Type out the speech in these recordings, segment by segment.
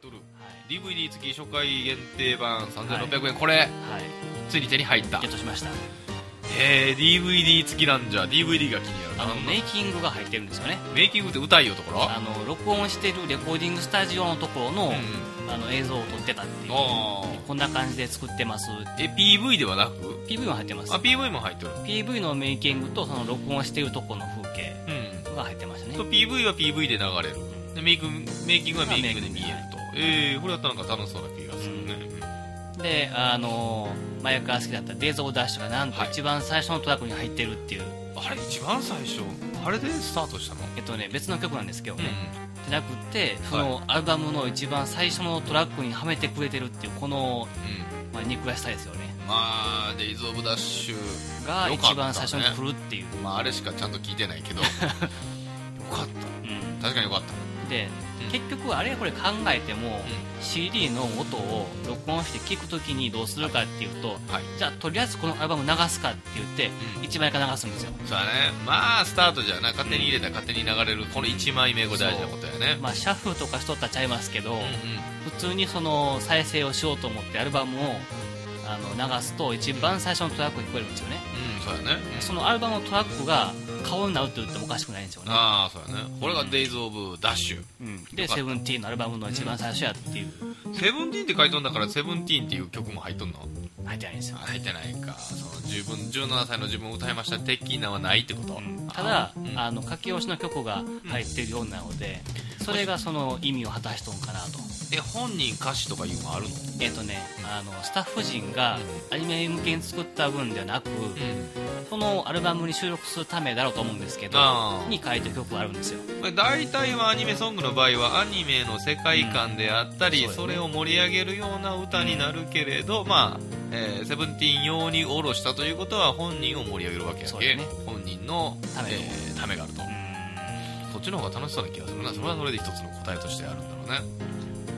とる、DVD 付き初回限定版3600円、これ、ついに手に入った。 ゲットしました。 DVD 付きなんじゃ。 DVD が気になる。 メイキングが入ってるんですよね。 メイキングって歌いよところ、 録音してるレコーディングスタジオのところの、映像を撮ってたっていう、こんな感じで作ってます。 PV ではなく PV も入ってます。 PV も入ってる。 PV のメイキングとその録音してるところの風景が入ってましたね。 PV は PV で流れる、でメイキングはメイキングで見えると。これだったらなんか楽しそうな気がするね。 で、前から好きだったデイズ・オブ・ダッシュがなんと一番最初のトラックに入ってるっていう、 あれ一番最初あれでスタートしたの？ 別の曲なんですけどね、じゃなくてそのアルバムの一番最初のトラックにはめてくれてるっていうこの、憎らしさですよね。 デイズ・オブ・ダッシュが一番最初に来るっていう、 あれしかちゃんと聞いてないけどよかった、確かによかった。 で、結局あれこれ考えても、CD の音を録音して聴くときにどうするかっていうと、じゃあとりあえずこのアルバム流すかって言って1枚から流すんですよ。 そうだね。スタートじゃな、勝手に入れたら勝手に流れるこの1枚目が大事なことやね。 シャッフルとかしとったらちゃいますけど、普通にその再生をしようと思ってアルバムを流すと一番最初のトラックに聞こえるんですよね。そうだね。そのアルバムのトラックが顔になるって言ってもおかしくないんですよね。 そうだね。これが Days of Dash、 でセブンティーンのアルバムの一番最初やっていう、 セブンティーンって書いとんだからセブンティーンっていう曲も入っとんの？ 入ってないんですよ。 入ってないか。その17歳の自分を歌いました的なはないってこと、 ただ書き下ろしの曲が入ってるようなので、それがその意味を果たしとんかなと。 本人歌詞とかいうのあるの？ スタッフ陣がアニメ向けに作った分ではなく、そのアルバムに収録するためだろうと思うんですけど、に書いてる曲があるんですよ。 大体はアニメソングの場合はアニメの世界観であったり、それを盛り上げるような歌になるけれど、セブンティーン用に下ろしたということは本人を盛り上げるわけやけ、本人のためがあると。そっちの方が楽しそうな気がするな。それはそれで一つの答えとしてあるんだろうね。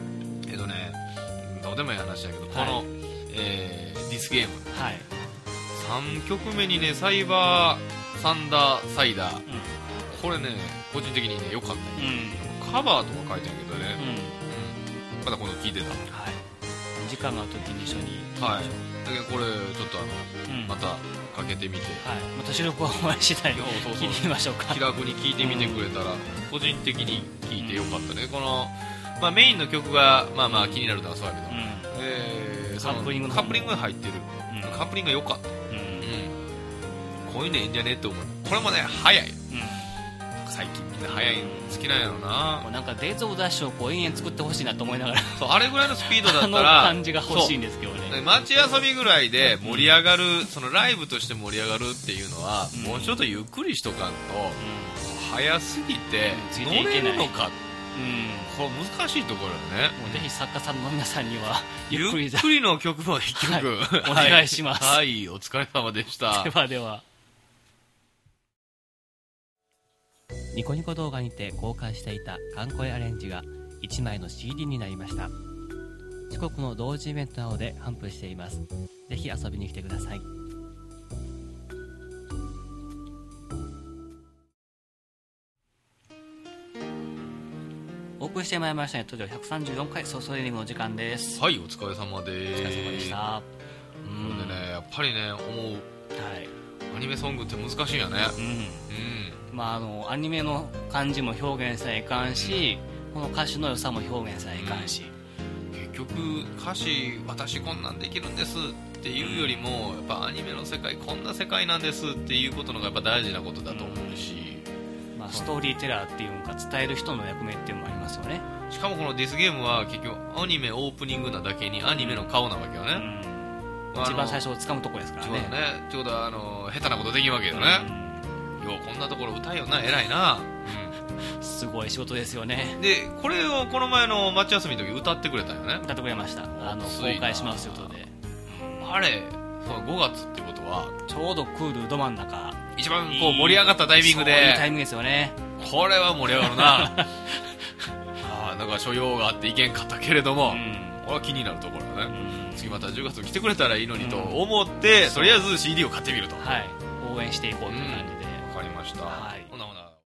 どうでもいい話だけど、この、ディスゲーム、3曲目にね、サイバーサンダーサイダー、これね個人的にね良かったよ、カバーとか書いてあるけどね、まだこの聞いてた、 時間がある時に一緒にだけどこれちょっとまたかけてみて、 また収録は終わり次第聞いてみましょうか。 気楽に聞いてみてくれたら、個人的に聞いてよかったね。このメインの曲が気になるのはそうやけど、カップリングが入ってる、カップリングが良かった、こういうのいいんじゃねって思う。これもね早い、最近みんな早いの好きなんやろな。 なんかデイズ・オブ・ダッシュを延々作ってほしいなと思いながらあれぐらいのスピードだったら感じが欲しいんですけどね。 街遊びぐらいで盛り上がる、そのライブとして盛り上がるっていうのは、もうちょっとゆっくりしとかんと、早すぎて乗れるのか、これ難しいところよね。 ぜひ作家さんの皆さんにはゆっくりの曲も一曲、 お願いします。 お疲れ様でした。 ではニコニコ動画にて公開していた観光アレンジが1枚の CD になりました。四国の同時イベントなどで頒布しています。ぜひ遊びに来てください。お送りしてまいりましたね。当時は134回ソーソーエンディングの時間です。 お疲れ様です。 お疲れ様でした。 これでね、やっぱりね思う、アニメソングって難しいよね。 アニメの感じも表現さえいかんし、この歌詞の良さも表現さえいかんし、 結局歌詞私こんなんできるんですっていうよりも、やっぱアニメの世界こんな世界なんですっていうことのがやっぱ大事なことだと思うし、 ストーリーテラーっていうか伝える人の役目っていうのもありますよね。 しかもこのディスゲームは結局アニメオープニングなだけにアニメの顔なわけよね、 一番最初を掴むところですからね。 ちょうど下手なことできるわけよね、ようこんなところ歌えよな、偉いな、 すごい仕事ですよね。 でこれをこの前の街遊びの時歌ってくれたよね。 歌ってくれました。公開しますということで、 あれその5月ってことはちょうどクールど真ん中、 一番こう盛り上がったタイミングで、 いいタイミングですよね。 これは盛り上がるななんか所要があっていけんかったけれども、これは気になるところだね、次また10月来てくれたらいいのにと思って、とりあえず CD を買ってみると、 応援していこうという感じで、 わかりました。